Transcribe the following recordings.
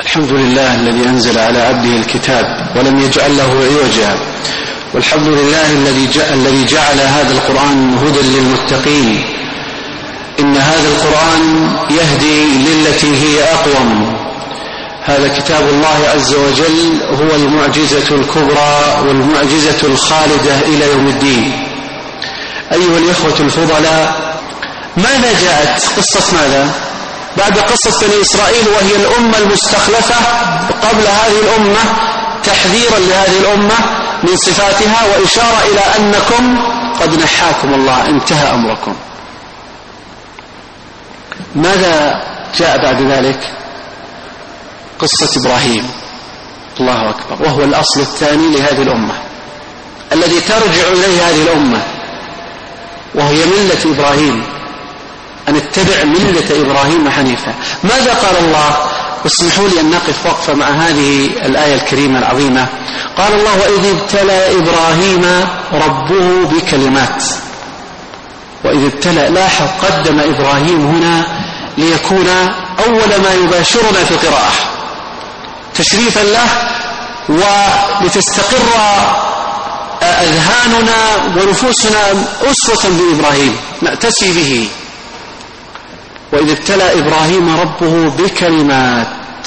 الحمد لله الذي أنزل على عبده الكتاب ولم يجعل له عوجا، والحمد لله الذي جعل هذا القرآن هدى للمتقين. إن هذا القرآن يهدي للتي هي أقوم. هذا كتاب الله عز وجل هو المعجزة الكبرى والمعجزة الخالدة إلى يوم الدين. أيها الإخوة الفضلاء، ماذا جاءت قصة ماذا؟ بعد قصة بني إسرائيل وهي الأمة المستخلفة قبل هذه الأمة، تحذيرا لهذه الأمة من صفاتها وإشارة إلى أنكم قد نحاكم الله، انتهى أمركم. ماذا جاء بعد ذلك؟ قصة إبراهيم، الله أكبر، وهو الأصل الثاني لهذه الأمة الذي ترجع إليه هذه الأمة، وهي ملة إبراهيم، أن اتبع ملة إبراهيم حنيفا. ماذا قال الله؟ اسمحوا لي أن نقف وقفة مع هذه الآية الكريمة العظيمة. قال الله: وإذ ابتلى إبراهيم ربه بكلمات. وإذ ابتلى، لاحظ قدم إبراهيم هنا ليكون أول ما يباشرنا في القراءة تشريفا له، ولتستقر أذهاننا ونفوسنا أسوة بإبراهيم نأتسي به. وإذ ابتلى إبراهيم ربه بكلمات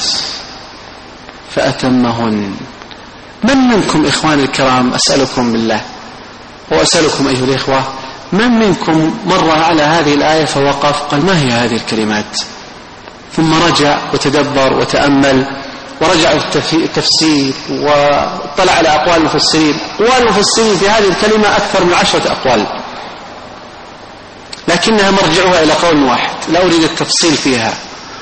فأتمهن. من منكم إخواني الكرام، أسألكم بالله وأسألكم أيها الإخوة، من منكم مر على هذه الآية فوقف قال: ما هي هذه الكلمات؟ ثم رجع وتدبر وتأمل ورجع التفسير وطلع على أقوال المفسرين. أقوال المفسرين في هذه الكلمة أكثر من 10 أقوال، لكنها مرجعها إلى قول واحد، لا أريد التفصيل فيها.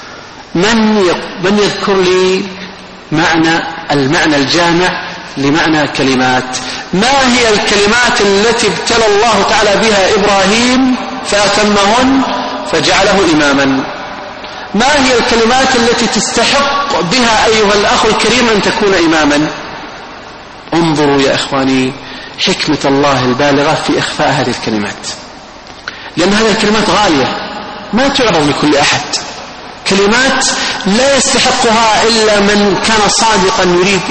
من يذكر لي المعنى الجامع لمعنى كلمات؟ ما هي الكلمات التي ابتلى الله تعالى بها إبراهيم فأتمهن فجعله إماما؟ ما هي الكلمات التي تستحق بها أيها الأخ الكريم أن تكون إماما؟ انظروا يا إخواني حكمة الله البالغة في إخفاء هذه الكلمات، لأن هذه الكلمات غالية ما تعرض لكل أحد، كلمات لا يستحقها إلا من كان صادقا يريد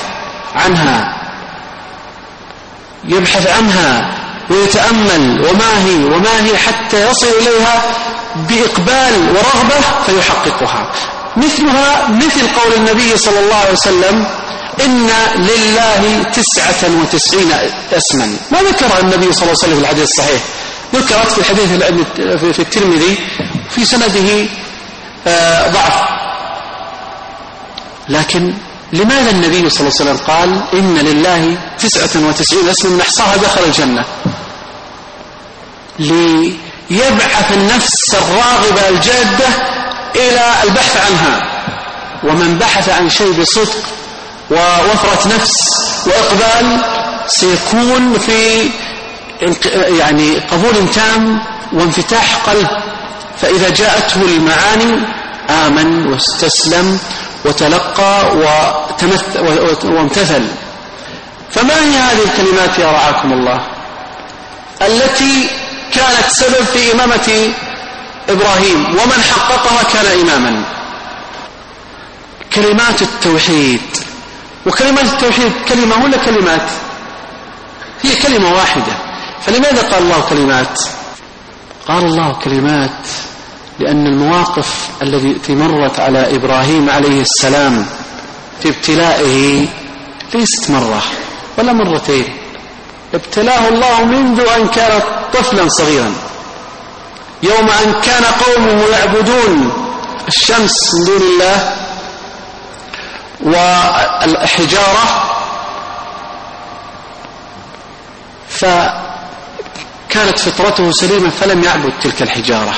يبحث عنها ويتأمل وما هي حتى يصل إليها بإقبال ورغبة فيحققها. مثل قول النبي صلى الله عليه وسلم: إن لله 99 اسما. ما ذكر النبي صلى الله عليه وسلم في الحديث الصحيح، ذكرت في الحديث في الترمذي في سنده ضعف، لكن لماذا النبي صلى الله عليه وسلم قال إن لله 99 اسما من أحصاها دخل الجنة؟ ليبعث النفس الراغبة الجادة إلى البحث عنها، ومن بحث عن شيء بصدق ووفرة نفس وإقبال سيكون في قبول تام وانفتاح قلب، فإذا جاءته المعاني آمن واستسلم وتلقى وامتثل. فما هي هذه الكلمات يا رعاكم الله التي كانت سبب في إمامة إبراهيم ومن حققها كان إماما؟ كلمات التوحيد. وكلمات التوحيد كلمة ولا كلمات؟ هي كلمة واحدة، فلماذا قال الله كلمات؟ قال الله كلمات لأن المواقف التي مرت على إبراهيم عليه السلام في ابتلائه ليست مرة ولا مرتين، ابتلاه الله منذ أن كان طفلا صغيرا، يوم أن كان قومه يعبدون الشمس من دون الله والحجارة، فكانت فطرته سليمة فلم يعبد تلك الحجارة،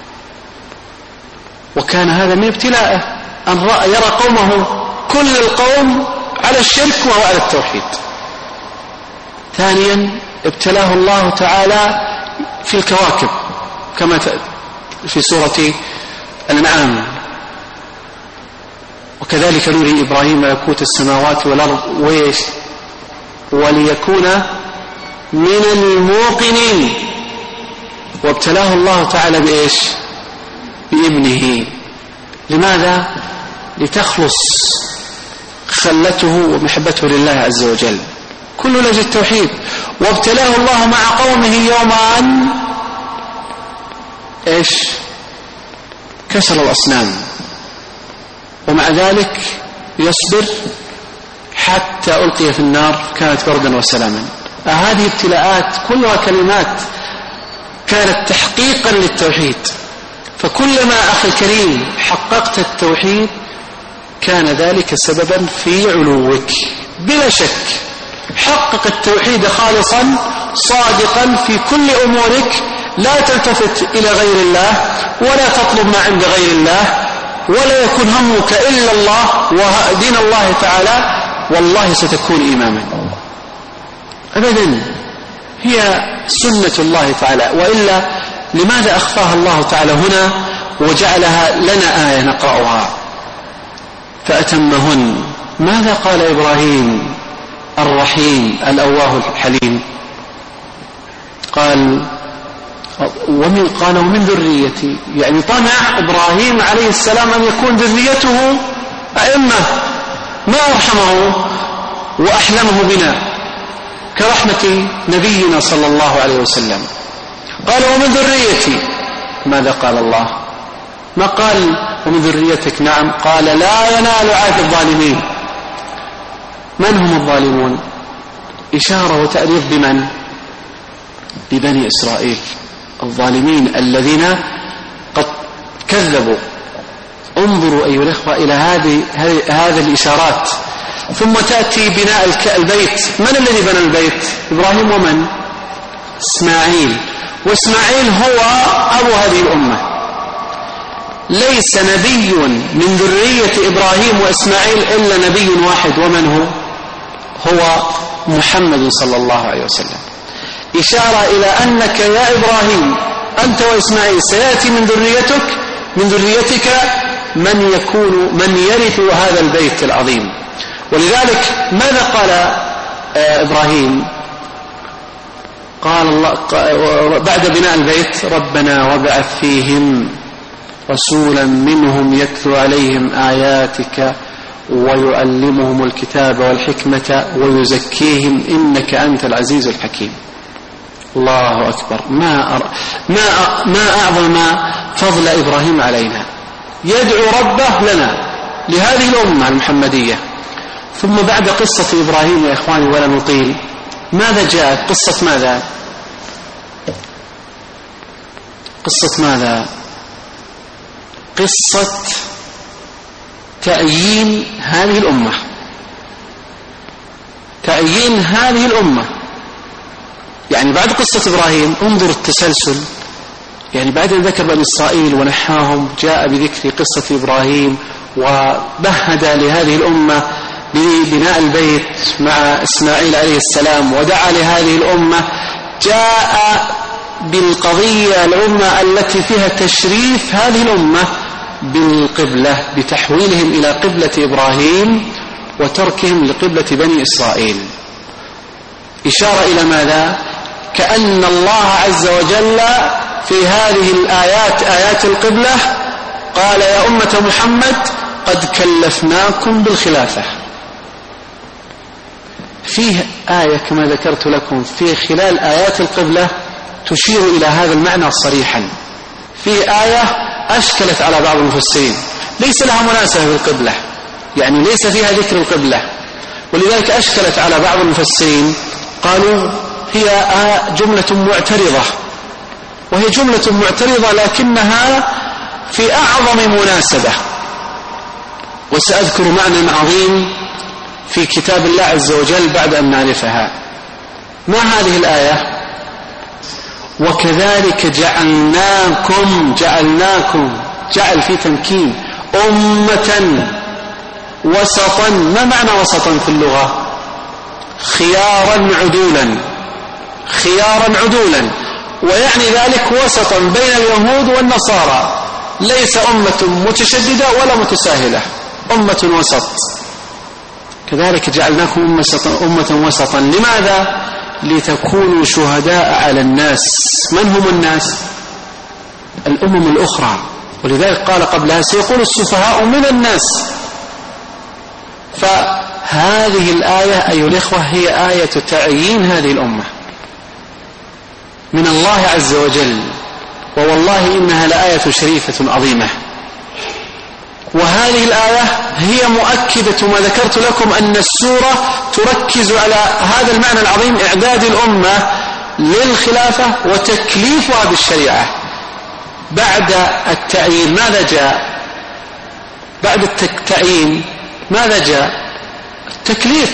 وكان هذا من ابتلاءه أن يرى قومه كل القوم على الشرك وهو على التوحيد. ثانيا ابتلاه الله تعالى في الكواكب كما في سورة الأنعام: وكذلك نري إبراهيم ملكوت السماوات والأرض وليكون من الموقنين. وابتلاه الله تعالى بإيش؟ بابنه. لماذا؟ لتخلص خلته ومحبته لله عز وجل. كل لأجل التوحيد. وابتلاه الله مع قومه يوما ايش؟ كسر الأصنام، ومع ذلك يصبر حتى ألقي في النار كانت بردا وسلاما. هذه ابتلاءات كلها كلمات كانت تحقيقا للتوحيد. فكلما أخي الكريم حققت التوحيد كان ذلك سببا في علوك بلا شك. حقق التوحيد خالصا صادقا في كل أمورك، لا تلتفت إلى غير الله ولا تطلب ما عند غير الله، ولا يكون همك إلا الله ودين الله تعالى، والله ستكون إماما أبدا. هي سنة الله تعالى، وإلا لماذا أخفاها الله تعالى هنا وجعلها لنا آية نقرأها؟ فأتمهن. ماذا قال إبراهيم الرحيم الأواه الحليم؟ قال ومن ذريتي، يعني طمع إبراهيم عليه السلام أن يكون ذريته أئمة. ما أرحمه وأحلمه بنا كرحمة نبينا صلى الله عليه وسلم. قال ومن ذريتي. ماذا قال الله؟ ما قال ومن ذريتك؟ نعم، قال لا ينال عهد الظالمين. من هم الظالمون؟ إشارة وتأريض بمن؟ ببني إسرائيل، الظالمين الذين قد كذبوا. انظروا أيها الأخوة إلى هذه الإشارات. ثم تأتي بناء البيت. من الذي بنى البيت؟ إبراهيم. ومن؟ إسماعيل. وإسماعيل هو أبو هذه الأمة. ليس نبي من ذرية إبراهيم وإسماعيل إلا نبي واحد، ومن هو؟ هو محمد صلى الله عليه وسلم. إشارة إلى أنك يا إبراهيم أنت وإسماعيل سيأتي من ذريتك من يرث هذا البيت العظيم. ولذلك ماذا قال إبراهيم؟ قال الله بعد بناء البيت ربنا وابعث فيهم رسولا منهم يتلو عليهم آياتك ويعلمهم الكتاب والحكمة ويزكيهم إنك أنت العزيز الحكيم. الله أكبر. ما أعظم فضل إبراهيم علينا. يدعو ربه لنا لهذه الأمة المحمدية. ثم بعد قصة إبراهيم يا إخواني ولا نطيل، ماذا جاءت؟ قصة ماذا؟ قصة ماذا؟ قصة تأيين هذه الأمة. تأيين هذه الأمة. يعني بعد قصة إبراهيم انظر التسلسل. يعني بعد أن ذكر بني إسرائيل ونحاهم جاء بذكر قصة إبراهيم ومهد لهذه الأمة ببناء البيت مع إسماعيل عليه السلام ودعا لهذه الأمة. جاء بالقضية الأمة التي فيها تشريف هذه الأمة بالقبلة بتحويلهم إلى قبلة إبراهيم وتركهم لقبلة بني إسرائيل. إشارة إلى ماذا؟ كأن الله عز وجل في هذه الآيات آيات القبلة قال يا أمة محمد قد كلفناكم بالخلافة. فيه آية كما ذكرت لكم في خلال آيات القبلة تشير إلى هذا المعنى صريحا. في آية أشكلت على بعض المفسرين ليس لها مناسبة بالقبلة، يعني ليس فيها ذكر القبلة، ولذلك أشكلت على بعض المفسرين. قالوا هي جملة معترضة، وهي جملة معترضة لكنها في أعظم مناسبة. وسأذكر معنى عظيم في كتاب الله عز وجل بعد أن نعرفها. ما هذه الآية؟ وكذلك جعلناكم جعل في تمكين أمة وسطا. ما معنى وسطا في اللغة؟ خيارا عدولا، ويعني ذلك وسطا بين اليهود والنصارى، ليس أمة متشددة ولا متساهلة، أمة وسط. كذلك جعلناكم أمة وسطا. لماذا؟ لتكونوا شهداء على الناس. من هم الناس؟ الأمم الأخرى. ولذلك قال قبلها سيقول السفهاء من الناس فهذه الآية أيها الإخوة هي آية تعيين هذه الأمة من الله عز وجل، ووالله إنها لآية شريفة عظيمة. وهذه الآية هي مؤكدة ما ذكرت لكم أن السورة تركز على هذا المعنى العظيم، إعداد الأمة للخلافة وتكليفها بالشريعة. بعد التعيين ماذا جاء؟ بعد التعيين ماذا جاء؟ التكليف.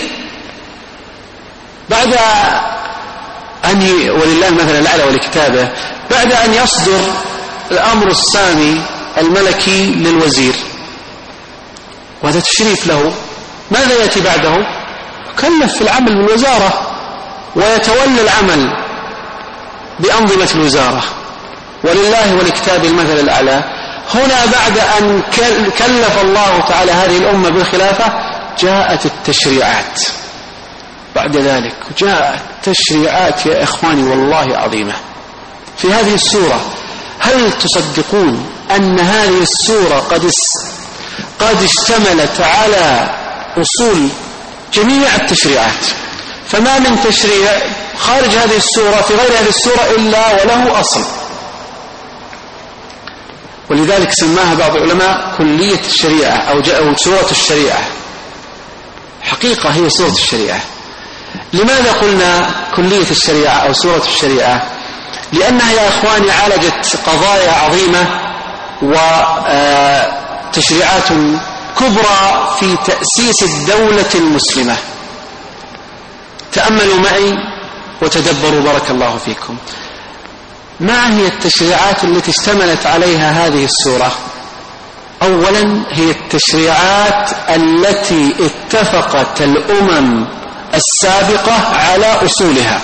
بعد أن ولله المثل الأعلى ولكتابه، بعد أن يصدر الأمر السامي الملكي للوزير وهذا تشريف له، ماذا يأتي بعده؟ يكلف في العمل بالوزارة ويتولى العمل بأنظمة الوزارة، ولله ولكتاب المثل الأعلى. هنا بعد أن كلف الله تعالى هذه الأمة بالخلافة جاءت التشريعات. بعد ذلك جاءت تشريعات يا إخواني والله عظيمة في هذه السورة. هل تصدقون أن هذه السورة قد اشتملت على أصول جميع التشريعات؟ فما من تشريع خارج هذه السورة في غير هذه السورة إلا وله أصل. ولذلك سماها بعض العلماء كلية الشريعة أو سورة الشريعة. حقيقة هي سورة الشريعة. لماذا قلنا كلية الشريعة أو سورة الشريعة؟ لأنها يا إخواني عالجت قضايا عظيمة وتشريعات كبرى في تأسيس الدولة المسلمة. تأملوا معي وتدبروا بارك الله فيكم. ما هي التشريعات التي اشتملت عليها هذه السورة؟ أولا هي التشريعات التي اتفقت الأمم السابقة على أصولها.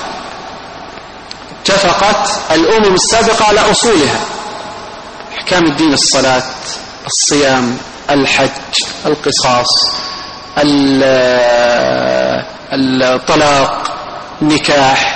اتفقت الأمم السابقة على أصولها. أحكام الدين: الصلاة، الصيام، الحج، القصاص، الطلاق، النكاح،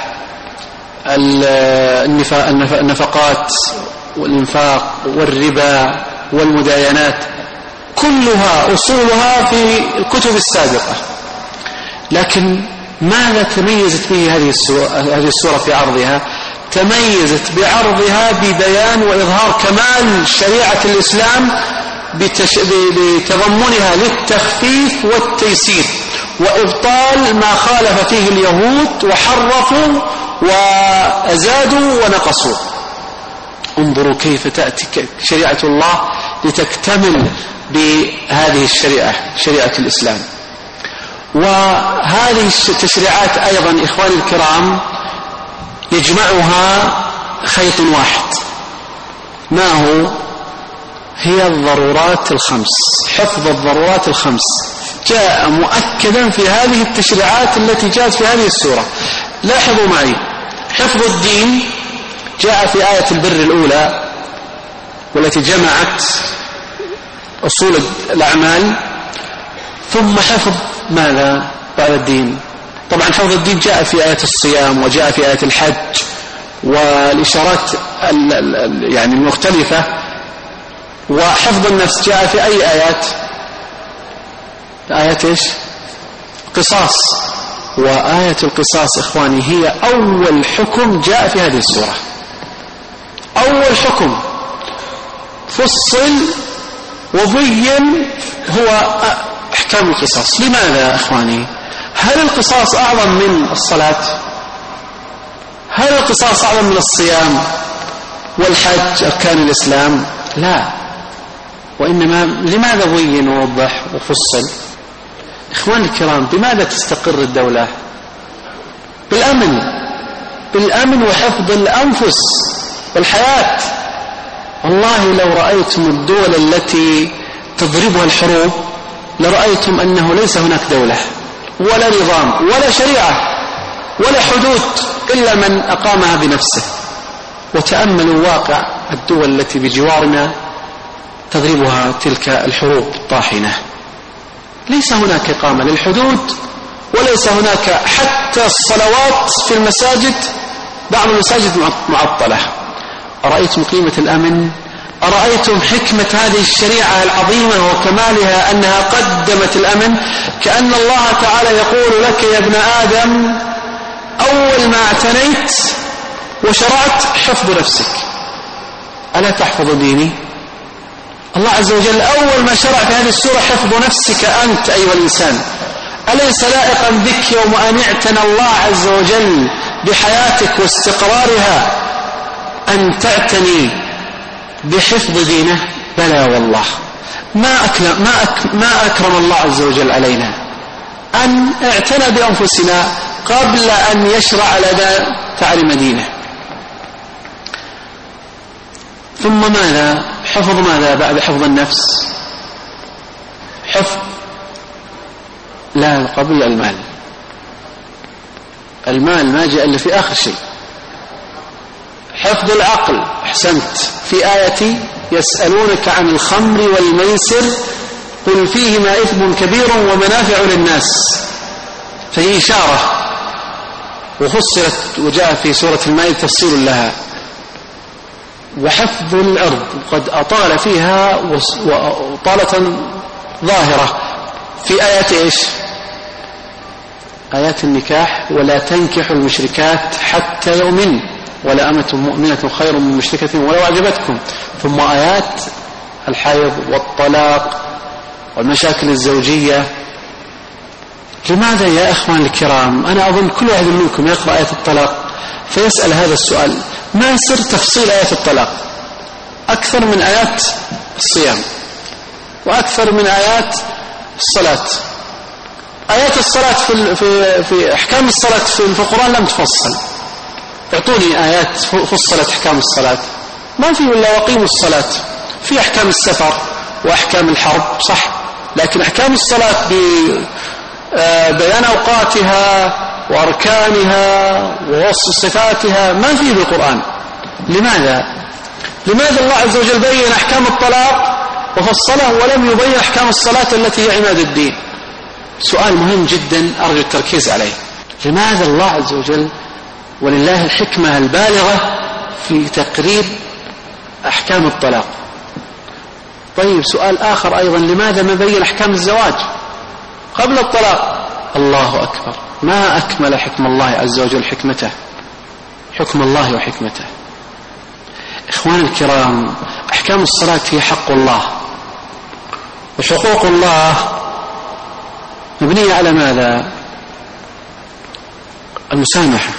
النفقات والإنفاق والربا والمداينات، كلها أصولها في الكتب السابقة. لكن ماذا تميزت به هذه السورة في عرضها؟ تميزت بعرضها ببيان وإظهار كمال شريعة الإسلام بتضمنها للتخفيف والتيسير وإبطال ما خالف فيه اليهود وحرفوا وأزادوا ونقصوا. انظروا كيف تأتي شريعة الله لتكتمل بهذه الشريعة، شريعة الإسلام. وهذه التشريعات أيضا إخواني الكرام يجمعها خيط واحد. ما هو؟ هي الضرورات الخمس، حفظ الضرورات الخمس جاء مؤكدا في هذه التشريعات التي جاءت في هذه السورة. لاحظوا معي، حفظ الدين جاء في آية البر الأولى والتي جمعت أصول الأعمال، ثم حفظ ماذا بعد الدين؟ طبعا حفظ الدين جاء في آية الصيام وجاء في آية الحج والإشارات يعني المختلفة. وحفظ النفس جاء في أي آيات؟ آية إيش؟ قصاص. وآية القصاص إخواني هي أول حكم جاء في هذه السورة. أول حكم فصل وبين هو أحكام القصاص. لماذا إخواني؟ هل القصاص أعظم من الصلاة؟ هل القصاص أعظم من الصيام والحج أركان الإسلام؟ لا. وإنما لماذا بين ووضح وفصل؟ إخواني الكرام، بماذا تستقر الدولة؟ بالأمن وحفظ الأنفس والحياة. والله لو رأيتم الدول التي تضربها الحروب لرأيتم أنه ليس هناك دولة ولا نظام ولا شريعة ولا حدود إلا من أقامها بنفسه. وتأملوا واقع الدول التي بجوارنا تضربها تلك الحروب الطاحنة. ليس هناك إقامة للحدود وليس هناك حتى الصلوات في المساجد، بعض المساجد معطلة. أرأيتم قيمة الأمن أرأيتم حكمة هذه الشريعة العظيمة وكمالها أنها قدمت الأمن؟ كأن الله تعالى يقول لك يا ابن آدم أول ما اعتنيت وشرعت حفظ نفسك، ألا تحفظ ديني؟ الله عز وجل أول ما شرع في هذه السورة حفظ نفسك أنت أيها الإنسان. أليس لائقا بك يوم أن اعتنى الله عز وجل بحياتك واستقرارها أن تعتني بحفظ دينه؟ بلى والله. ما أكرم الله عز وجل علينا أن اعتنى بأنفسنا قبل أن يشرع لنا تعليم دينه. ثم ماذا؟ حفظ ماذا بعد حفظ النفس؟ حفظ لا قبل المال. المال ما جاء إلا في آخر شيء. حفظ العقل. أحسنت. في آية يسألونك عن الخمر والميسر قل فيهما إثم كبير ومنافع للناس، فهي إشارة وفصلت وجاء في سورة المائدة تفصيل لها. وحفظ العرض قد أطال فيها وطالة ظاهرة في آيات إيش؟ آيات النكاح. ولا تنكحوا المشركات حتى يؤمن ولا أمة مؤمنة خير من مشركة ولو أعجبتكم. ثم آيات الحيض والطلاق والمشاكل الزوجية. لماذا يا أخوان الكرام؟ أنا أظن كل واحد منكم يقرأ آية الطلاق فيسأل هذا السؤال: ما سر تفصيل آية الطلاق أكثر من آيات الصيام وأكثر من آيات الصلاة؟ آيات الصلاة في أحكام الصلاة في القرآن لم تفصل. اعطوني آيات فصلت أحكام الصلاة. ما في إلا وقيموا الصلاة. في أحكام السفر وأحكام الحرب صح، لكن أحكام الصلاة ببيان أوقاتها وأركانها ووصف صفاتها ما في بالقرآن. لماذا الله عز وجل بين أحكام الطلاق وفصله ولم يبين أحكام الصلاة التي هي عماد الدين؟ سؤال مهم جدا أرجو التركيز عليه. لماذا الله عز وجل ولله الحكمة البالغة في تقرير أحكام الطلاق؟ طيب سؤال آخر أيضا: لماذا ما بين أحكام الزواج قبل الطلاق؟ الله أكبر، ما أكمل حكم الله عز وجل حكمته، حكم الله وحكمته. إخوان الكرام، أحكام الصلاة هي حق الله، وحقوق الله مبنية على ماذا؟ المسامحة.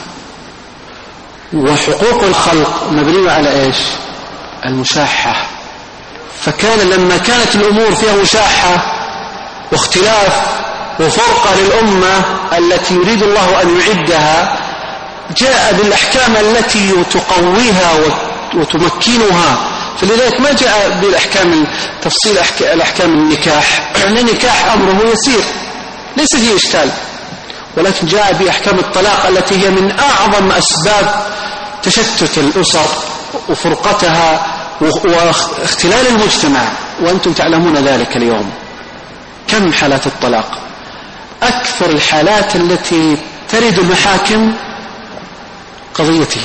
وحقوق الخلق مبنية على إيش؟ المشاحة. فكان لما كانت الأمور فيها مشاحة واختلاف وفرقة للأمة التي يريد الله أن يعدها، جاء بالأحكام التي تقويها وتمكنها. فلذلك ما جاء بالأحكام تفصيل الأحكام النكاح، لأن النكاح أمره يسير ليس فيه إشكال، ولكن جاء بأحكام الطلاق التي هي من أعظم أسباب تشتت الأسر وفرقتها واختلال المجتمع، وأنتم تعلمون ذلك اليوم. كم حالات الطلاق؟ أكثر الحالات التي ترد المحاكم قضيته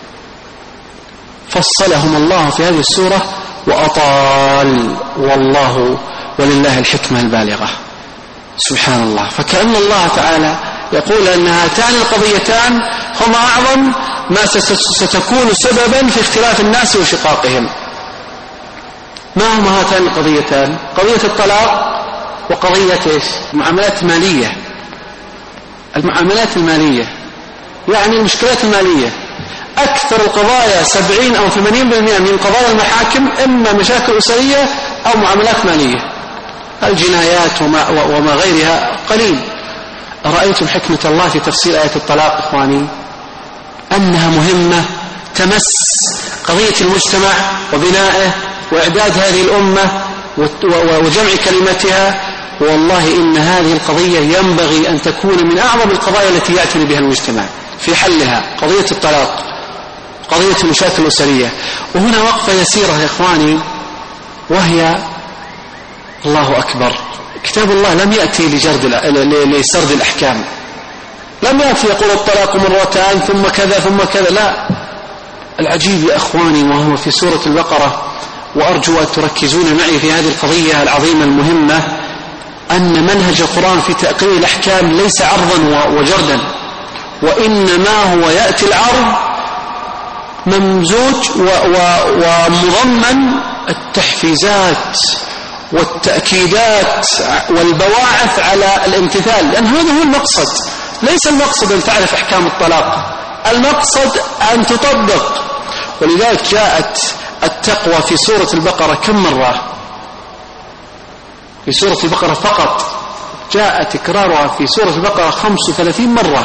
فصلهم الله في هذه السورة وأطال، والله ولله الحكمة البالغة. سبحان الله. فكأن الله تعالى يقول أن هاتان القضيتان هما أعظم ما ستكون سببا في اختلاف الناس وشقاقهم. ما هما هاتان القضيتان؟ قضية الطلاق وقضية المعاملات المالية. المعاملات المالية يعني المشكلات المالية. أكثر القضايا 70 أو 80% من قضايا المحاكم إما مشاكل أسرية أو معاملات مالية. الجنايات وما غيرها قليل. أرأيتم حكمة الله في تفسير آية الطلاق إخواني؟ أنها مهمة تمس قضية المجتمع وبنائه وإعداد هذه الأمة وجمع كلمتها. والله إن هذه القضية ينبغي أن تكون من أعظم القضايا التي يعتني بها المجتمع في حلها، قضية الطلاق، قضية المشاكل الأسرية. وهنا وقفة يسيرة يا إخواني، وهي الله أكبر، كتاب الله لم يأتي لسرد الأحكام، لم يأتي يقول الطلاق مرتان ثم كذا ثم كذا، لا. العجيب يا أخواني وهو في سورة البقرة وأرجو أن تركزون معي في هذه القضية العظيمة المهمة، أن منهج القرآن في تأقيم الأحكام ليس عرضا وجردا، وإنما هو يأتي العرض ممزوج ومضمن التحفيزات والتأكيدات والبواعث على الامتثال، لأن هذا هو المقصد. ليس المقصد أن تعرف أحكام الطلاق، المقصد أن تطبق. ولذلك جاءت التقوى في سورة البقرة كم مرة؟ في سورة البقرة فقط جاء تكرارها في سورة البقرة 35 مرة.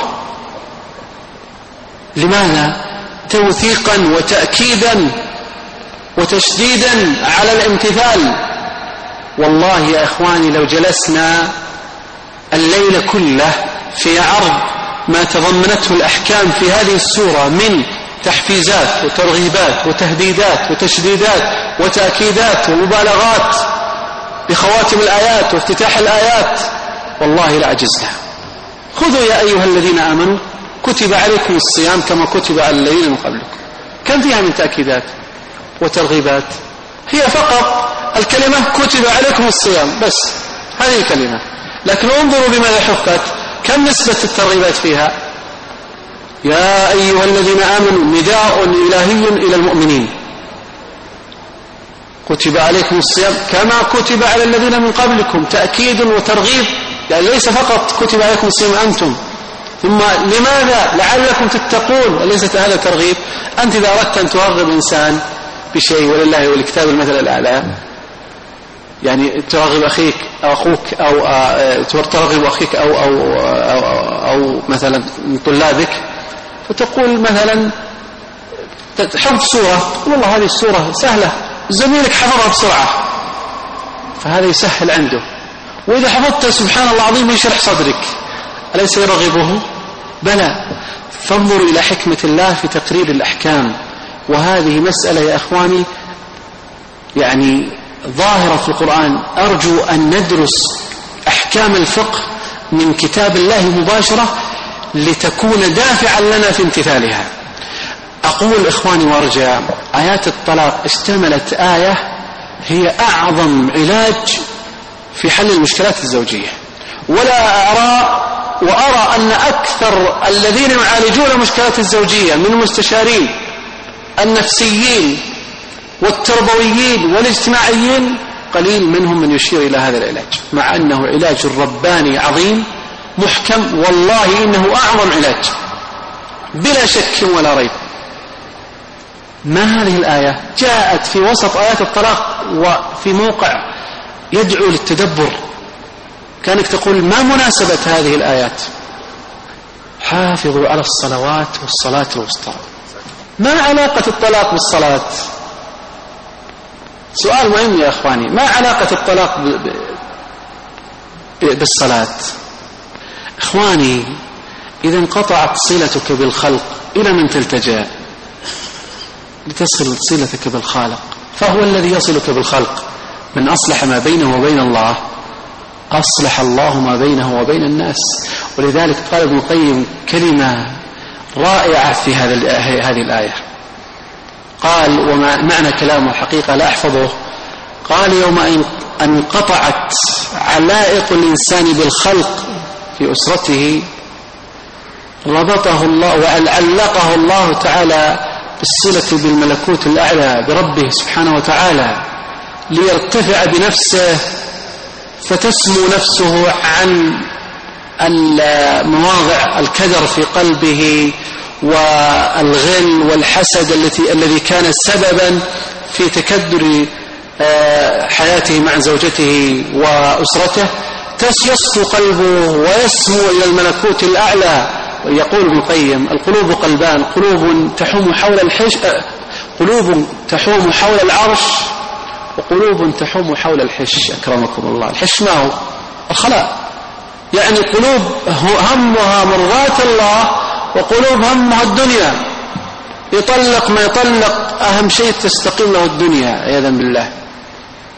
لماذا؟ توثيقا وتأكيدا وتشديدا على الامتثال. والله يا إخواني لو جلسنا الليل كله في عرض ما تضمنته الأحكام في هذه السورة من تحفيزات وترغيبات وتهديدات وتشديدات وتأكيدات ومبالغات بخواتم الآيات وافتتاح الآيات، والله لعجزنا. خذوا يا أيها الذين آمنوا كتب عليكم الصيام كما كتب على الذين من قبلكم. كم فيها من تأكيدات وترغيبات؟ هي فقط الكلمة كتب عليكم الصيام، بس هذه الكلمة. لكن انظروا بماذا حفت، كم نسبة الترغيبات فيها؟ يا أيها الذين آمنوا نداء إلهي إلى المؤمنين، كتب عليكم الصيام كما كتب على الذين من قبلكم، تأكيد وترغيب. يعني ليس فقط كتب عليكم الصيام أنتم، ثم لماذا؟ لعلكم تتقون، وليست هذا ترغيب. أنت إذا أردت أن ترغب إنسان بشيء، ولله والكتاب المثل الأعلى، يعني ترغب أخيك أو أخوك أو ترغب أخيك أو مثلا من طلابك، فتقول مثلا حفظ سورة، والله هذه السورة سهلة، زميلك حفظها بسرعة، فهذا يسهل عنده. وإذا حفظت سبحان الله العظيم يشرح صدرك، أليس يرغبه؟ بلى. فانظروا إلى حكمة الله في تقرير الأحكام. وهذه مسألة يا أخواني يعني ظاهرة في القرآن. أرجو أن ندرس أحكام الفقه من كتاب الله مباشرة لتكون دافعا لنا في امتثالها. أقول إخواني وأرجع، آيات الطلاق اشتملت آية هي أعظم علاج في حل المشكلات الزوجية، وأرى أن أكثر الذين يعالجون المشكلات الزوجية من المستشارين النفسيين والتربويين والاجتماعيين قليل منهم من يشير إلى هذا العلاج، مع أنه علاج رباني عظيم محكم، والله إنه أعظم علاج بلا شك ولا ريب. ما هذه الآية؟ جاءت في وسط آيات الطلاق وفي موقع يدعو للتدبر. كانك تقول ما مناسبة هذه الآيات؟ حافظوا على الصلوات والصلاة الوسطى. ما علاقة الطلاق بالصلاة؟ سؤال مهم يا أخواني، ما علاقة الطلاق بالصلاة؟ أخواني إذا انقطعت صلتك بالخلق إلى من تلتجأ لتصل صلتك بالخالق؟ فهو الذي يصلك بالخلق. من أصلح ما بينه وبين الله أصلح الله ما بينه وبين الناس. ولذلك قال ابن القيم كلمة رائعة في هذه الآية. قال، ومعنى كلامه الحقيقة لا أحفظه، قال يوم أن انقطعت علائق الإنسان بالخلق في أسرته ربطه الله وعلقه الله تعالى بالصلة بالملكوت الأعلى بربه سبحانه وتعالى، ليرتفع بنفسه فتسمو نفسه عن مواضع الكدر في قلبه والغل والحسد الذي كان سببا في تكدر حياته مع زوجته وأسرته. يصفو قلبه ويسمو إلى الملكوت الأعلى. ويقول ابن القيم القلوب قلبان، قلوب تحوم حول العرش، وقلوب تحوم حول الحش. أكرمكم الله. الحش ما هو؟ الخلاء. يعني قلوب همها مرضاة الله، وقلوب همها الدنيا. يطلق ما يطلق، أهم شيء تستقيم له الدنيا عياذا بالله.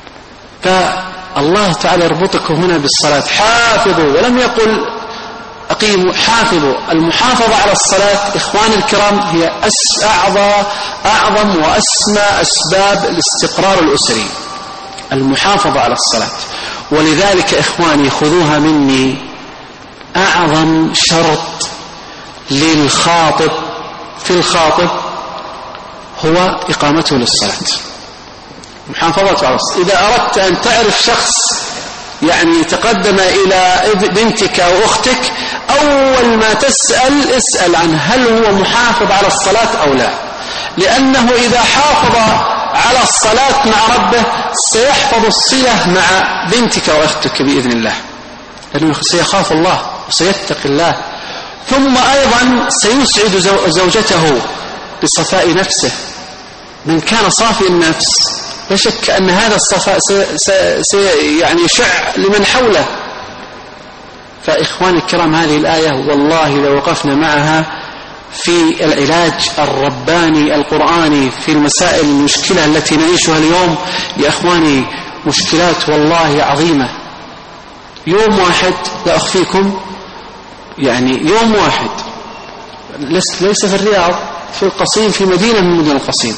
فالله تعالى يربطك هنا بالصلاة. حافظوا، ولم يقل حافظوا. المحافظة على الصلاة إخواني الكرام هي أعظم وأسمى أسباب الاستقرار الأسري، المحافظة على الصلاة. ولذلك إخواني خذوها مني، أعظم شرط للخاطب في الخاطب هو إقامته للصلاة، محافظة على الصلاة. إذا أردت أن تعرف شخص يعني تقدم إلى بنتك أو أختك، أول ما اسأل عنه هل هو محافظ على الصلاة أو لا، لأنه إذا حافظ على الصلاة مع ربه سيحفظ الصلة مع بنتك وأختك بإذن الله، لأنه سيخاف الله وسيتقي الله. ثم أيضا سيسعد زوجته بصفاء نفسه. من كان صافي النفس لا شك أن هذا الصفاء يعني يشع لمن حوله. فإخواني الكرام هذه الآية والله لو وقفنا معها في العلاج الرباني القرآني في المسائل المشكلة التي نعيشها اليوم يا إخواني، مشكلات والله عظيمة. يوم واحد لا أخفيكم، يعني يوم واحد ليس في الرياض، في القصيم، في مدينة من مدن القصيم،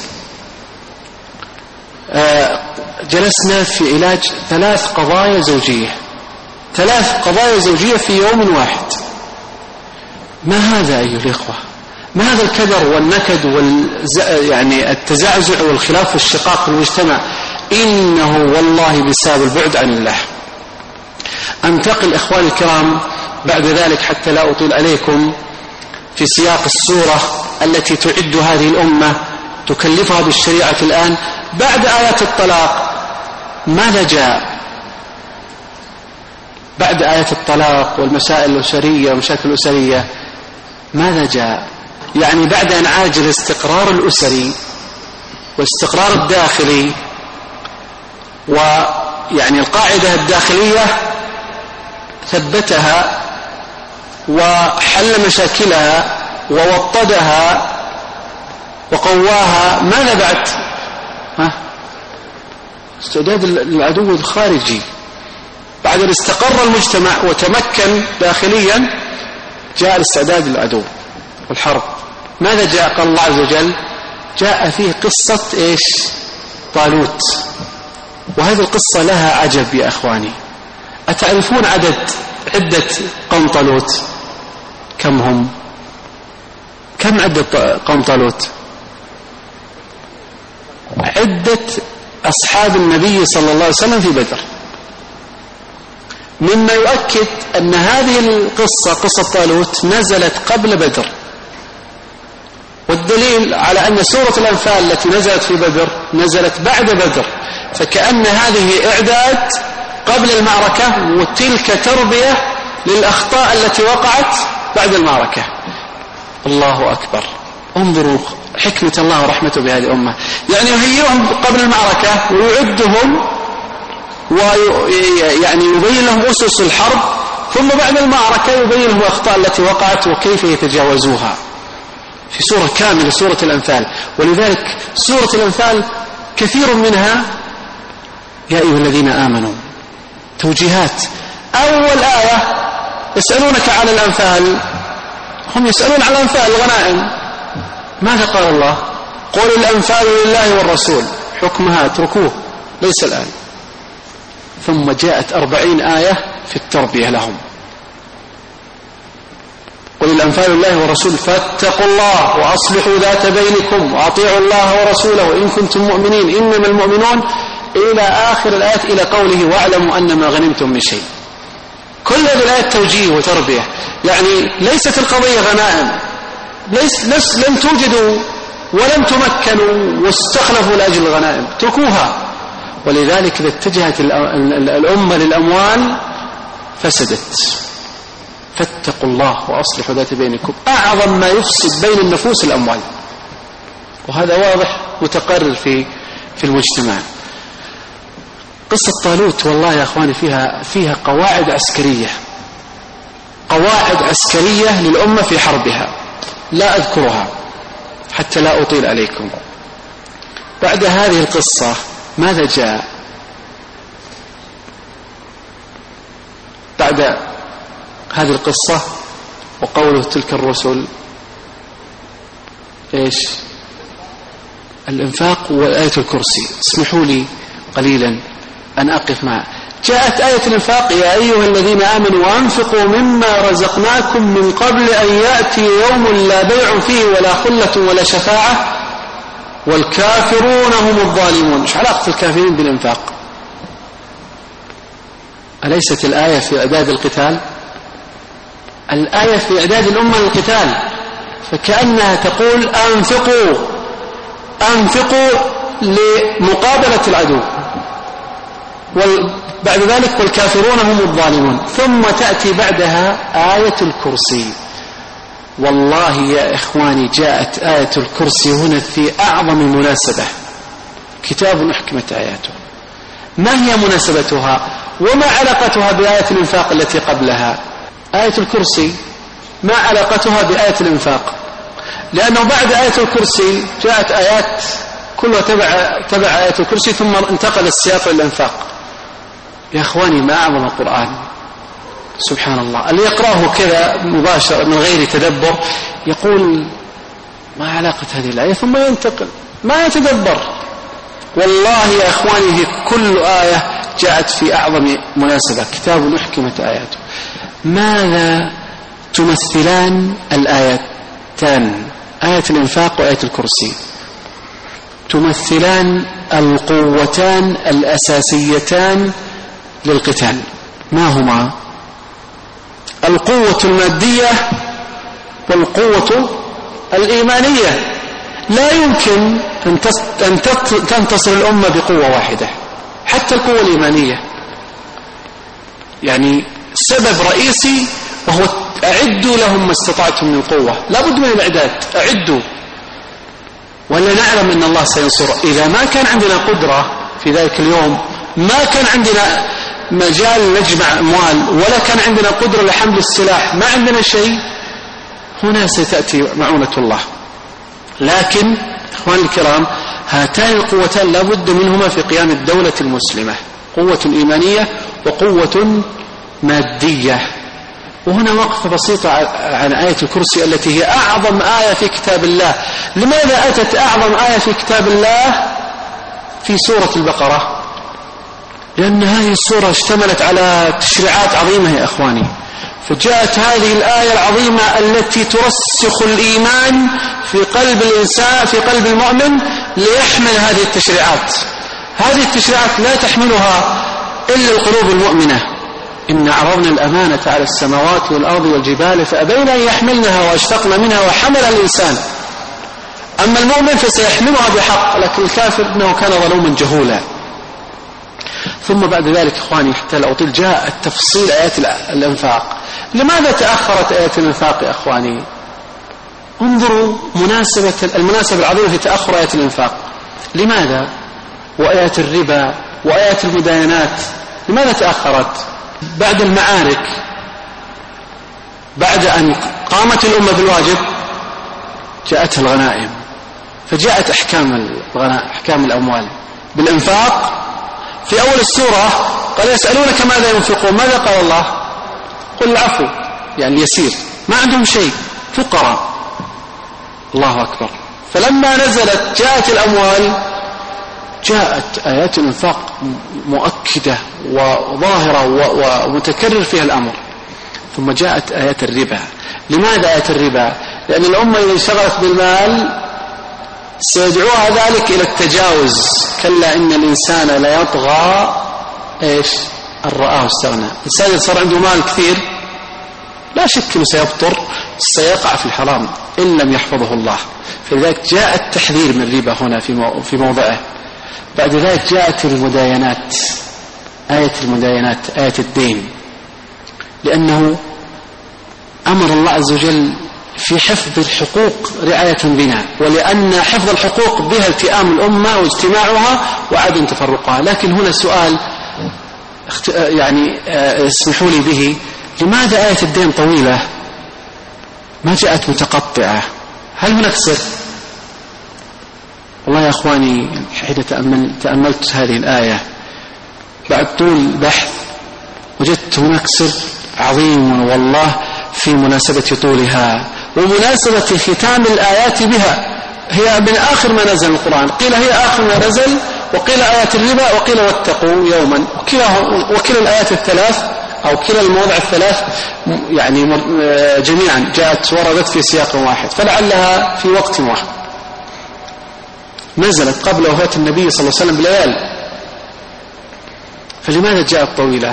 جلسنا في علاج 3 قضايا زوجية، 3 قضايا زوجية في يوم واحد. ما هذا أيها الإخوة؟ ما هذا الكدر والنكد يعني التزعزع والخلاف والشقاق في المجتمع؟ إنه والله بسبب البعد عن الله. أنتقل إخواني الكرام بعد ذلك حتى لا أطيل عليكم في سياق السورة التي تعد هذه الأمة تكلفها بالشريعة الآن. بعد آيات الطلاق ماذا جاء؟ بعد آيات الطلاق والمسائل الأسرية ومشاكل الأسرية ماذا جاء؟ يعني بعد أن عالج الاستقرار الأسري والاستقرار الداخلي ويعني القاعدة الداخلية ثبتها وحل مشاكلها ووطدها وقواها، ماذا بعد؟ استعداد العدو الخارجي. بعد أن استقر المجتمع وتمكن داخليا جاء الاستعداد للعدو والحرب. ماذا جاء؟ قال الله عز وجل جاء فيه قصة إيش؟ طالوت. وهذه القصة لها عجب يا أخواني. أتعرفون عدة قوم طالوت؟ كم هم؟ كم عدة قوم طالوت؟ عدة أصحاب النبي صلى الله عليه وسلم في بدر. مما يؤكد أن هذه القصة قصة طالوت نزلت قبل بدر، والدليل على أن سورة الأنفال التي نزلت في بدر نزلت بعد بدر، فكأن هذه إعداد قبل المعركة وتلك تربية للأخطاء التي وقعت بعد المعركة. الله أكبر. انظروا حكمة الله ورحمته بهذه الأمة، يعني يهيئهم قبل المعركة ويعدهم ويعني يبين لهم أسس الحرب، ثم بعد المعركة يبين لهم الأخطاء التي وقعت وكيف يتجاوزوها في سورة كاملة، سورة الأنفال. ولذلك سورة الأنفال كثير منها يا أيها الذين آمنوا توجيهات. أول آية يسألونك عن الأنفال، هم يسألون عن الأنفال الغنائم، ماذا قال الله؟ قل الأنفال لله والرسول، حكمها اتركوه ليس الآن. ثم جاءت 40 آية في التربية لهم. قل الأنفال لله والرسول فاتقوا الله وأصلحوا ذات بينكم وأطيعوا الله ورسوله إن كنتم مؤمنين إنما المؤمنون إلى آخر الآيات، إلى قوله واعلموا أن ما غنمتم من شيء. كل هذه الآيات توجيه وتربية. يعني ليست القضية غنائم، لم توجدوا ولم تمكنوا واستخلفوا لأجل الغنائم، اتركوها. ولذلك إذا اتجهت الأمة للأموال فسدت. فاتقوا الله وأصلحوا ذات بينكم. أعظم ما يفسد بين النفوس الأموال، وهذا واضح متقرر في المجتمع. قصة طالوت والله يا أخواني فيها قواعد عسكرية للأمة في حربها، لا أذكرها حتى لا أطيل عليكم. بعد هذه القصة ماذا جاء؟ بعد هذه القصة وقوله تلك الرسل إيش؟ الإنفاق وآية الكرسي. اسمحوا لي قليلا أن أقف معه. جاءت آية الإنفاق يا أيها الذين آمنوا وأنفقوا مما رزقناكم من قبل أن يأتي يوم لا بيع فيه ولا خلة ولا شفاعة والكافرون هم الظالمون. إيش علاقة الكافرين بالإنفاق؟ أليست الآية في إعداد القتال؟ الآية في إعداد الأمة للقتال، فكأنها تقول أنفقوا لمقابلة العدو، بعد ذلك والكافرون هم الظالمون. ثم تأتي بعدها آية الكرسي. والله يا إخواني جاءت آية الكرسي هنا في أعظم مناسبة. كتاب أحكمت آياته. ما هي مناسبتها وما علاقتها بآية الإنفاق التي قبلها؟ آية الكرسي ما علاقتها بآية الإنفاق؟ لأنه بعد آية الكرسي جاءت آيات كلها تبع آية الكرسي، ثم انتقل السياق للإنفاق. يا أخواني ما أعظم القرآن، سبحان الله. اللي يقرأه كذا مباشرة من غير تدبر يقول ما علاقة هذه الآية، ثم ينتقل ما يتدبر. والله يا أخواني كل آية جاءت في أعظم مناسبة. كتاب أحكمت آياته. ماذا تمثلان الآيتان، آية الإنفاق وآية الكرسي؟ تمثلان القوتان الأساسيتان للقتال. ما هما؟ القوة المادية والقوة الإيمانية. لا يمكن أن تنتصر الأمة بقوة واحدة، حتى القوة الإيمانية. يعني سبب رئيسي وهو أعدوا لهم ما استطعتم من قوة. لا بد من الإعداد، أعدوا، ولا نعلم أن الله سينصر. إذا ما كان عندنا قدرة في ذلك اليوم، ما كان عندنا مجال نجمع أموال، ولا كان عندنا قدرة لحمل السلاح، ما عندنا شيء، هنا ستأتي معونة الله. لكن إخواني الكرام هاتان القوتان لا بد منهما في قيام الدولة المسلمة، قوة إيمانية وقوة مادية. وهنا وقفة بسيطة عن آية الكرسي التي هي أعظم آية في كتاب الله. لماذا أتت أعظم آية في كتاب الله في سورة البقرة؟ لأن هذه السورة اشتملت على تشريعات عظيمة يا أخواني، فجاءت هذه الآية العظيمة التي ترسخ الإيمان في قلب الإنسان، في قلب المؤمن، ليحمل هذه التشريعات. هذه التشريعات لا تحملها إلا القلوب المؤمنة. إن عرضنا الأمانة على السماوات والأرض والجبال فأبين أن يحملنها واشفقن منها وحملها الإنسان. أما المؤمن فسيحملها بحق، لكن الكافر إنه كان ظلوما جهولا. ثم بعد ذلك إخواني حتى لا أطيل جاء التفصيل آيات الإنفاق. لماذا تأخرت آيات الإنفاق يا أخواني؟ انظروا المناسبة العظيمة في تأخر آيات الإنفاق. لماذا؟ وآيات الربا وآيات المداينات لماذا تأخرت؟ بعد المعارك، بعد أن قامت الأمة بالواجب، جاءتها الغنائم، فجاءت أحكام الأموال بالإنفاق. في أول السورة قال يسألونك ماذا ينفقون، ماذا قال الله؟ قل العفو، يعني يسير، ما عندهم شيء، فقراء. الله أكبر. فلما نزلت جاءت الأموال، جاءت آيات الإنفاق مؤكدة وظاهرة ومتكرر فيها الأمر. ثم جاءت آيات الربا. لماذا آيات الربا؟ لأن الأمة إذا انشغلت بالمال سيدعوها ذلك إلى التجاوز. كلا إن الإنسان لا يطغى إيش أن رآه استغنى. الإنسان إذا صار عنده مال كثير لا شك أنه سيبطر، سيقع في الحرام إن لم يحفظه الله. فلذلك جاء التحذير من الربا هنا في موضعه. بعد ذلك جاءت المداينات، آية المداينات، آية الدين، لأنه أمر الله عز وجل في حفظ الحقوق رعاية بنا، ولأن حفظ الحقوق بها التئام الأمة واجتماعها وعدم تفرقها. لكن هنا سؤال يعني اسمحوا لي به، لماذا آية الدين طويلة ما جاءت متقطعة؟ هل هناك سر؟ والله يا أخواني حين تأملت هذه الآية بعد طول بحث وجدت هناك سر عظيم والله في مناسبة طولها ومناسبة ختام الآيات بها. هي من آخر ما نزل القرآن، قيل هي آخر ما نزل، وقيل آيات الربا، وقيل واتقوا يوما، وكلا الآيات الثلاث أو كلا المواضع الثلاث يعني جميعا جاءت وردت في سياق واحد، فلعلها في وقت واحد. نزلت قبل وفاة النبي صلى الله عليه وسلم بليال، فلماذا جاءت طويلة؟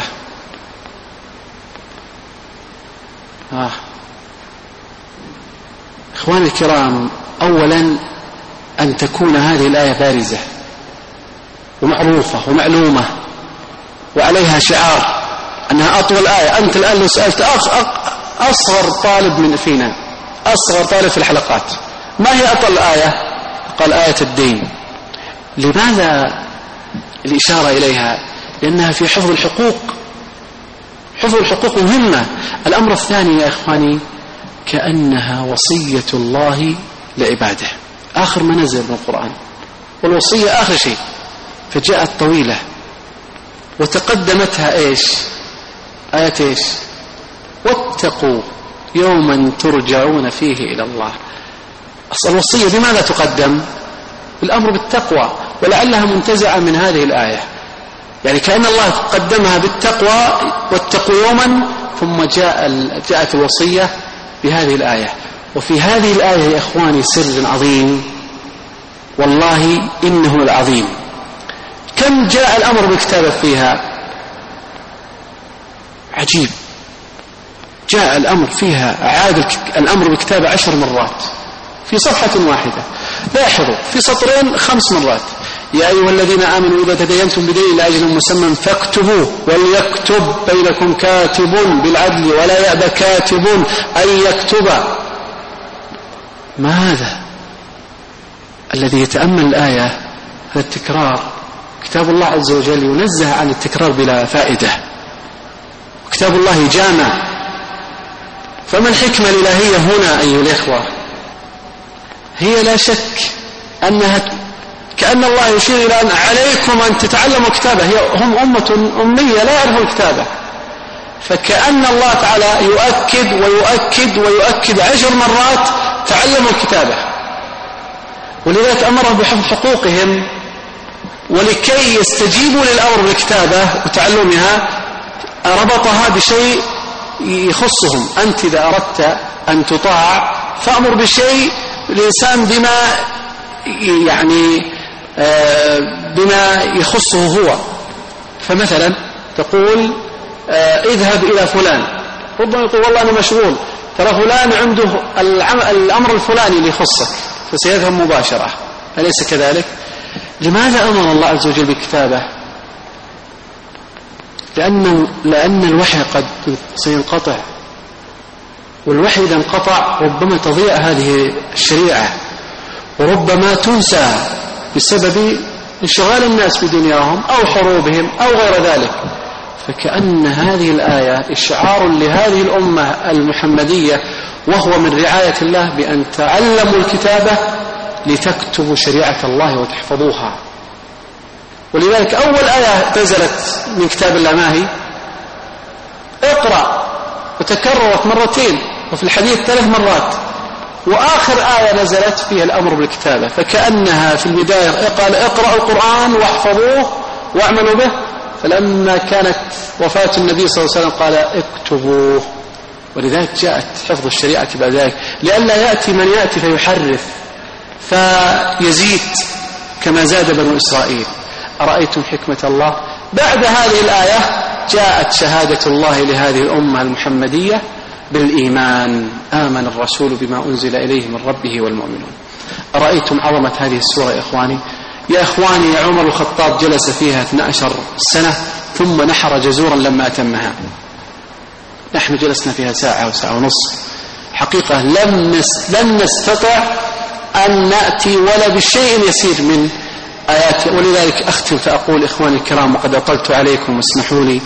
إخواني الكرام، أولا أن تكون هذه الآية بارزة ومعروفة ومعلومة وعليها شعار أنها أطول آية. أنت الآن لو سألت أصغر طالب من فينا، أصغر طالب في الحلقات، ما هي أطول آية؟ قال آية الدين. لماذا الإشارة إليها؟ لأنها في حفظ الحقوق. حفظ الحقوق مهمة. الأمر الثاني يا إخواني، كأنها وصية الله لعباده، آخر ما نزل من القرآن، والوصية آخر شيء، فجاءت طويلة وتقدمتها إيش؟ آية إيش؟ واتقوا يوما ترجعون فيه إلى الله. أصل الوصية بماذا تقدم؟ بالأمر بالتقوى، ولعلها منتزعة من هذه الآية، يعني كأن الله قدمها بالتقوى واتقوا يوما، ثم جاءت الوصية بهذه الآية. وفي هذه الآية يا إخواني سر عظيم، والله إنه العظيم. كم جاء الأمر بالكتابة فيها؟ عجيب. جاء الأمر فيها، عاد الأمر بالكتابة 10 مرات في صفحة واحدة. لاحظوا في سطرين 5 مرات. يا أيها الذين آمنوا إذا تدينتم بدين إلى أجل مسمى فاكتبوه وليكتب بينكم كاتب بالعدل ولا يأبى كاتب أن يكتب. ما هذا الذي يتأمل الآية؟ هذا التكرار. كتاب الله عز وجل ينزه عن التكرار بلا فائدة، كتاب الله جامع. فما الحكمة الإلهية هنا أيها الإخوة؟ هي لا شك أنها كأن الله يشير إلى أن عليكم أن تتعلموا كتابة. هم أمة أمية لا يعرفوا الكتابة، فكأن الله تعالى يؤكد ويؤكد ويؤكد 10 مرات تعلموا الكتابة. ولذلك أمرهم بحفظ حقوقهم، ولكي يستجيبوا للأمر بالكتابة وتعلمها ربطها بشيء يخصهم. أنت إذا أردت أن تطاع فأمر بشيء الإنسان بما يخصه هو. فمثلا تقول اذهب إلى فلان، ربما يقول والله أنا مشغول، ترى فلان عنده الأمر الفلاني اللي يخصك فسيذهب مباشرة، أليس كذلك؟ لماذا أمر الله عز وجل بالكتابة؟ لأن الوحي قد سينقطع، والوحي إذا انقطع ربما تضيع هذه الشريعة، وربما تنسى بسبب انشغال الناس بدنياهم أو حروبهم أو غير ذلك. فكأن هذه الآية إشعار لهذه الأمة المحمدية، وهو من رعاية الله بأن تعلموا الكتابة لتكتبوا شريعة الله وتحفظوها. ولذلك أول آية نزلت من كتاب الله ما هي؟ اقرأ، وتكررت مرتين، وفي الحديث 3 مرات، وآخر آية نزلت فيها الأمر بالكتابة. فكأنها في البداية قال اقرأوا القرآن واحفظوه واعملوا به، فلما كانت وفاة النبي صلى الله عليه وسلم قال اكتبوه. ولذلك جاءت حفظ الشريعة بعد ذلك، لئلا يأتي من يأتي فيحرف فيزيد كما زاد بنو إسرائيل. أرأيتم حكمة الله؟ بعد هذه الآية جاءت شهادة الله لهذه الأمة المحمدية بالإيمان، آمن الرسول بما أنزل إليه من ربه والمؤمنون. أرأيتم عظمة هذه السورة يا إخواني؟ يا إخواني، عمر الخطاب جلس فيها 12 سنة ثم نحر جزورا لما أتمها. نحن جلسنا فيها ساعة وساعة ونصف. حقيقة لم نستطع أن نأتي ولا بشيء يسير من آيات. ولذلك أختم فأقول إخواني الكرام، وقد أطلت عليكم واسمحوا لي،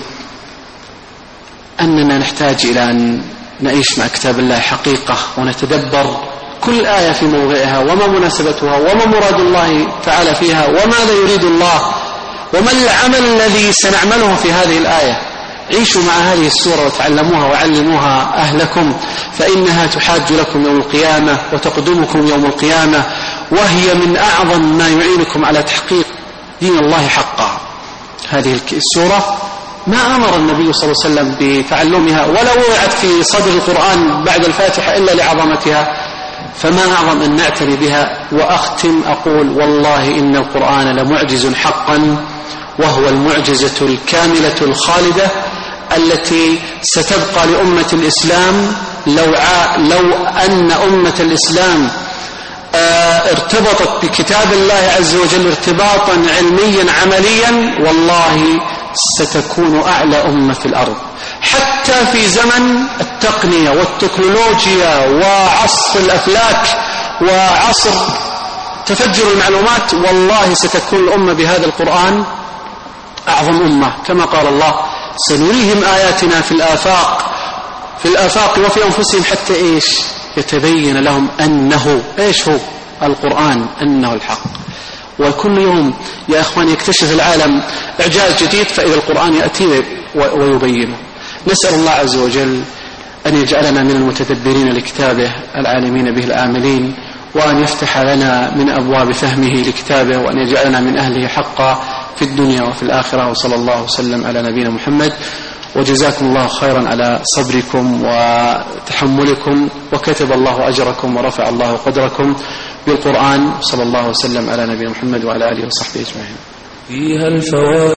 أننا نحتاج إلى أن نعيش مع كتاب الله حقيقة، ونتدبر كل آية في موضعها وما مناسبتها وما مراد الله تعالى فيها وماذا يريد الله وما العمل الذي سنعمله في هذه الآية. عيشوا مع هذه السورة وتعلموها وعلموها أهلكم، فإنها تحاج لكم يوم القيامة وتقدمكم يوم القيامة، وهي من أعظم ما يعينكم على تحقيق دين الله حقا. هذه السورة ما أمر النبي صلى الله عليه وسلم بتعلمها ولا وضعت في صدر القرآن بعد الفاتحة إلا لعظمتها، فما أعظم أن نعتني بها. وأختم أقول والله إن القرآن لمعجز حقا، وهو المعجزة الكاملة الخالدة التي ستبقى لأمة الإسلام لو أن أمة الإسلام ارتبطت بكتاب الله عز وجل ارتباطا علميا عمليا، والله ستكون أعلى أمة في الأرض. حتى في زمن التقنية والتكنولوجيا وعصر الأفلاك وعصر تفجر المعلومات، والله ستكون الأمة بهذا القرآن أعظم أمة، كما قال الله سنريهم آياتنا في الآفاق وفي أنفسهم حتى يتبين لهم أنه هو القرآن أنه الحق. وكل يوم يا أخوان يكتشف العالم إعجاز جديد، فإذا القرآن يأتي ويبينه. نسأل الله عز وجل أن يجعلنا من المتدبرين لكتابه العالمين به العاملين، وأن يفتح لنا من أبواب فهمه لكتابه، وأن يجعلنا من أهله حقا في الدنيا وفي الآخرة. وصلى الله وسلم على نبينا محمد، وجزاكم الله خيرا على صبركم وتحملكم، وكتب الله أجركم ورفع الله قدركم بالقرآن. صلى الله وسلم على نبينا محمد وعلى آله وصحبه أجمعين. فيها الفوائد.